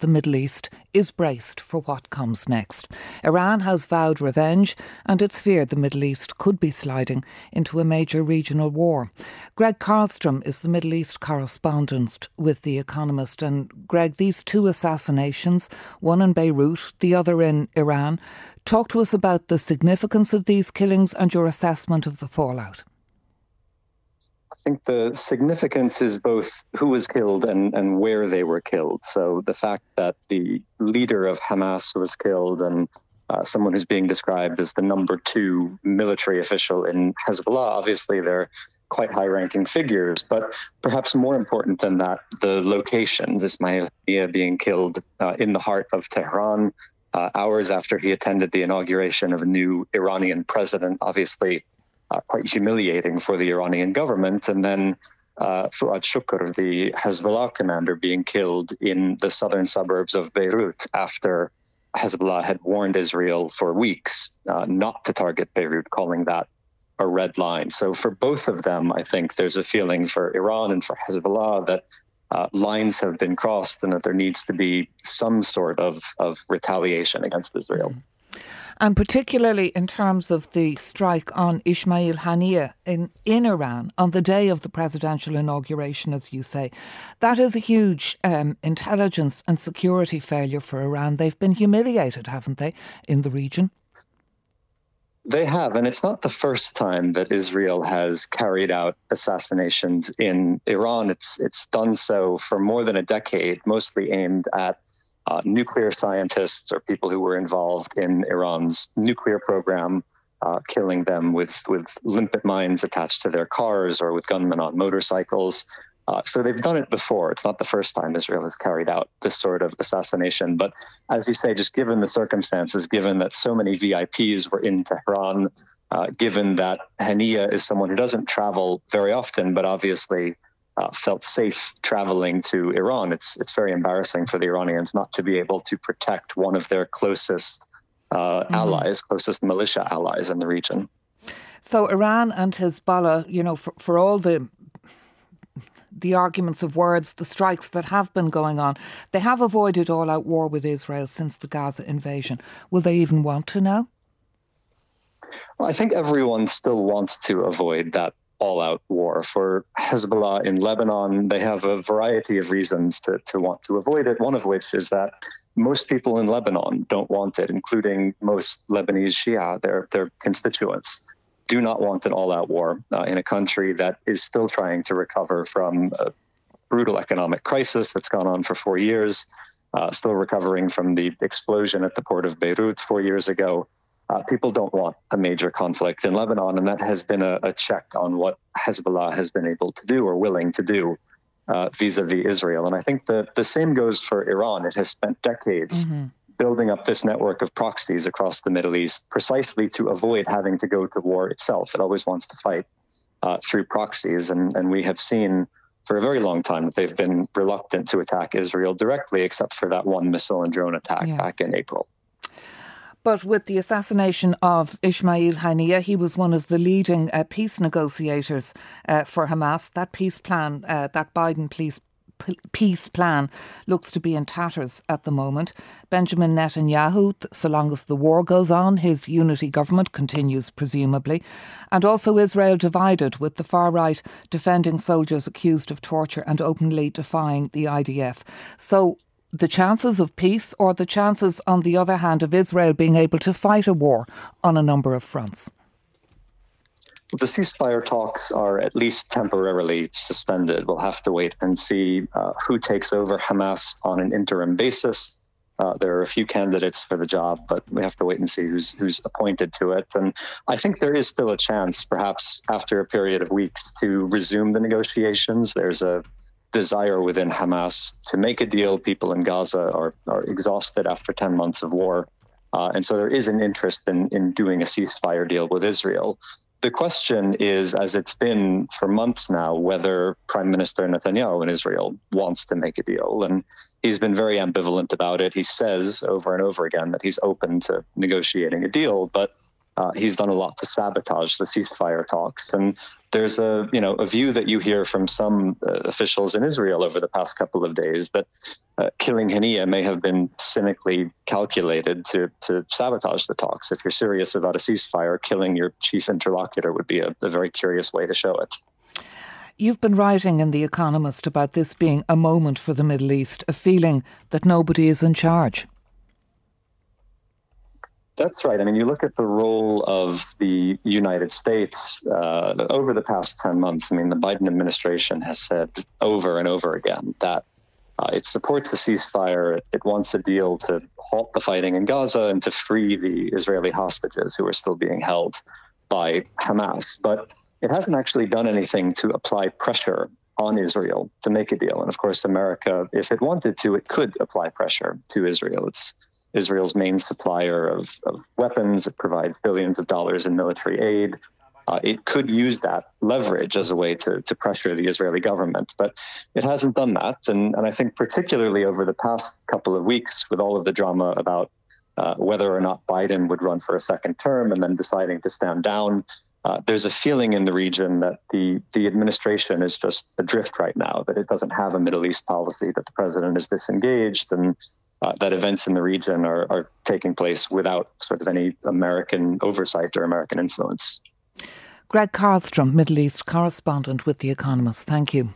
the Middle East is braced for what comes next. Iran has vowed revenge, and it's feared the Middle East could be sliding into a major regional war. Greg Karlstrom is the Middle East correspondent with The Economist. And Greg, these two assassinations, one in Beirut, the other in Iran, talk to us about the significance of these killings and your assessment of the fallout. I think the significance is both who was killed and where they were killed. So the fact that the leader of Hamas was killed and someone who's being described as the number 2 military official in Hezbollah, obviously they're quite high-ranking figures. But perhaps more important than that, the locations, Ismail Haniyeh being killed in the heart of Tehran, hours after he attended the inauguration of a new Iranian president, obviously quite humiliating for the Iranian government. And then Fuad Shukr, the Hezbollah commander, being killed in the southern suburbs of Beirut after Hezbollah had warned Israel for weeks not to target Beirut, calling that a red line. So for both of them, I think there's a feeling for Iran and for Hezbollah that lines have been crossed and that there needs to be some sort of retaliation against Israel. And particularly in terms of the strike on Ismail Haniyeh in Iran on the day of the presidential inauguration, as you say, that is a huge intelligence and security failure for Iran. They've been humiliated, haven't they, in the region? They have, and it's not the first time that Israel has carried out assassinations in Iran. It's done so for more than a decade, mostly aimed at nuclear scientists or people who were involved in Iran's nuclear program, killing them with limpet mines attached to their cars or with gunmen on motorcycles. So they've done it before. It's not the first time Israel has carried out this sort of assassination. But as you say, just given the circumstances, given that so many VIPs were in Tehran, given that Haniyeh is someone who doesn't travel very often, but obviously felt safe traveling to Iran, it's very embarrassing for the Iranians not to be able to protect one of their closest allies, closest militia allies in the region. So Iran and Hezbollah, you know, for all the arguments of words, the strikes that have been going on, they have avoided all-out war with Israel since the Gaza invasion. Will they even want to now? Well, I think everyone still wants to avoid that all-out war. For Hezbollah in Lebanon, they have a variety of reasons to want to avoid it, one of which is that most people in Lebanon don't want it, including most Lebanese Shia, their constituents, do not want an all-out war in a country that is still trying to recover from a brutal economic crisis that's gone on for 4 years, still recovering from the explosion at the port of Beirut 4 years ago. People don't want a major conflict in Lebanon, and that has been a check on what Hezbollah has been able to do or willing to do vis-a-vis Israel. And I think the same goes for Iran. It has spent decades building up this network of proxies across the Middle East precisely to avoid having to go to war itself. It always wants to fight through proxies, and we have seen for a very long time that they've been reluctant to attack Israel directly, except for that one missile and drone attack back in April. But with the assassination of Ismail Haniyeh, he was one of the leading peace negotiators for Hamas. That peace plan, that Biden peace plan, looks to be in tatters at the moment. Benjamin Netanyahu, so long as the war goes on, his unity government continues presumably. And also Israel divided, with the far right defending soldiers accused of torture and openly defying the IDF. So the chances of peace, or the chances, on the other hand, of Israel being able to fight a war on a number of fronts? The ceasefire talks are at least temporarily suspended. We'll have to wait and see who takes over Hamas on an interim basis. There are a few candidates for the job, but we have to wait and see who's appointed to it. And I think there is still a chance, perhaps after a period of weeks, to resume the negotiations. There's a desire within Hamas to make a deal. People in Gaza are exhausted after 10 months of war. And so there is an interest in doing a ceasefire deal with Israel. The question is, as it's been for months now, whether Prime Minister Netanyahu in Israel wants to make a deal. And he's been very ambivalent about it. He says over and over again that he's open to negotiating a deal, but he's done a lot to sabotage the ceasefire talks. And there's a view that you hear from some officials in Israel over the past couple of days that killing Haniya may have been cynically calculated to sabotage the talks. If you're serious about a ceasefire, killing your chief interlocutor would be a very curious way to show it. You've been writing in The Economist about this being a moment for the Middle East, a feeling that nobody is in charge. That's right. I mean, you look at the role of the United States over the past 10 months. I mean, the Biden administration has said over and over again that it supports a ceasefire. It wants a deal to halt the fighting in Gaza and to free the Israeli hostages who are still being held by Hamas. But it hasn't actually done anything to apply pressure on Israel to make a deal. And of course, America, if it wanted to, it could apply pressure to Israel. It's Israel's main supplier of weapons. It provides billions of dollars in military aid. It could use that leverage as a way to pressure the Israeli government, but it hasn't done that. And I think particularly over the past couple of weeks, with all of the drama about whether or not Biden would run for a second term and then deciding to stand down, there's a feeling in the region that the administration is just adrift right now, that it doesn't have a Middle East policy, that the president is disengaged, and that events in the region are taking place without sort of any American oversight or American influence. Greg Karlstrom, Middle East correspondent with The Economist. Thank you.